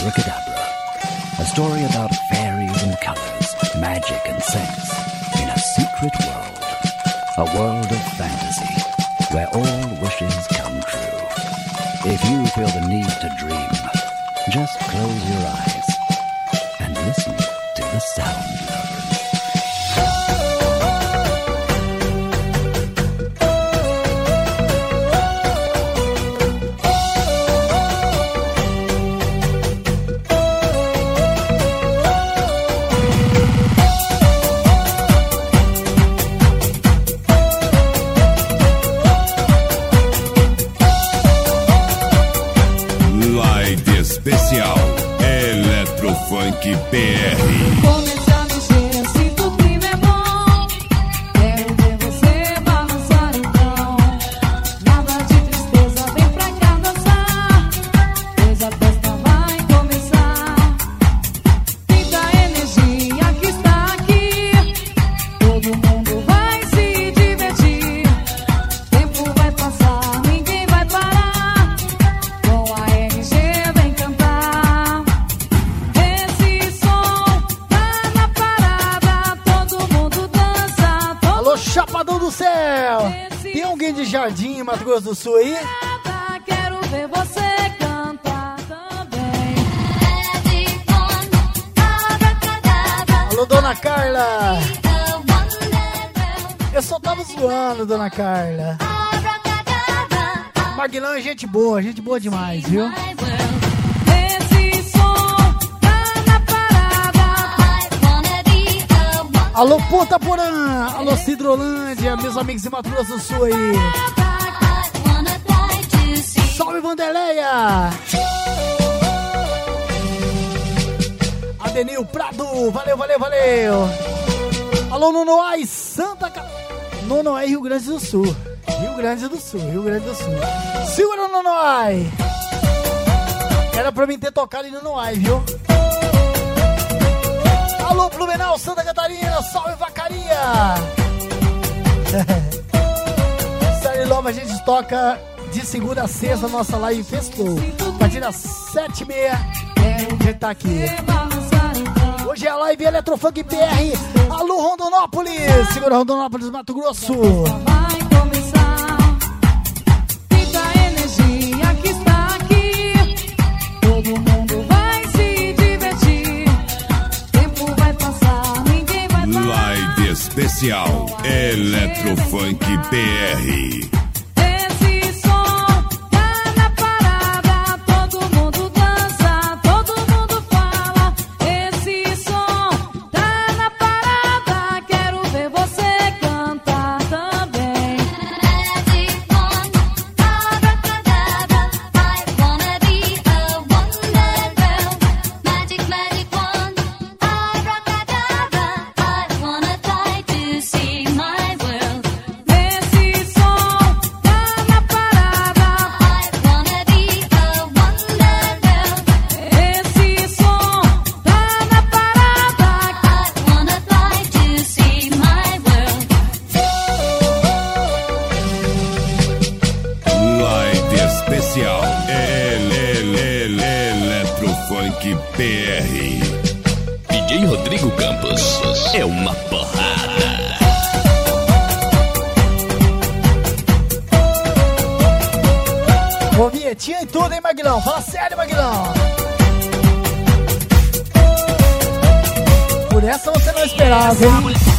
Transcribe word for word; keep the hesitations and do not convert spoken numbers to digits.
Abracadabra, a story about fairies and colors, magic and sex, in a secret world, a world of fantasy, where all wishes come true. If you feel the need to dream, just close your eyes and listen to the sound lovers. Especial Eletrofunk P R. Comece a mexer, sinto o clima é bom. Quero ver você balançar então. Nada de tristeza, vem pra cá dançar. Pois a festa vai começar. Sinta a energia que está aqui. Todo mundo vai se divertir. Tempo vai passar, ninguém vai parar. Com a R G vem cantar. Esse som tá na parada, todo mundo dança. Todo Alô, Chapadão do Céu! Tem alguém de Jardim, Mato Grosso do Sul aí? mundo quero ver você cantar também. Alô, Dona Carla! Eu só tava zoando, Dona Carla. Maguilão é gente boa, gente boa demais, viu? Esse som tá na parada. Alô, Ponta Porã! Alô, Cidrolândia, meus amigos de Mato Grosso do Sul aí. Salve, Vanderleia! Adenil Prado, valeu, valeu, valeu! Alô, Nonoai, Santa Ca... Nonoai, Rio Grande do Sul. Rio Grande do Sul, Rio Grande do Sul. Segura, Nonoai! Era pra mim ter tocado em Nonoai, viu? Alô, Blumenau, Santa Catarina, salve, Vacaria! Série Nova, a gente toca de segunda a sexta, nossa live festou. A partir das sete e meia, a gente tá aqui. Hoje é a live Eletrofunk P R. Alô, Rondonópolis! Segura, Rondonópolis, Mato Grosso! Vai começar. Sinta a energia que está aqui. Todo mundo vai se divertir. Tempo vai passar, ninguém vai parar. Live Especial Eletrofunk P R. Esse som tá na parada, todo mundo dança, todo mundo fala. Esse som tá na parada, quero ver você cantar também. Esse som tá na parada. Esse som tá na parada. Live Especial Eletrofunk P R. D J Rodrigo Campos é uma porrada. Ô, vinhetinha e tudo, hein, Maguilão? Fala sério, Maguilão! Por essa você não esperava, hein?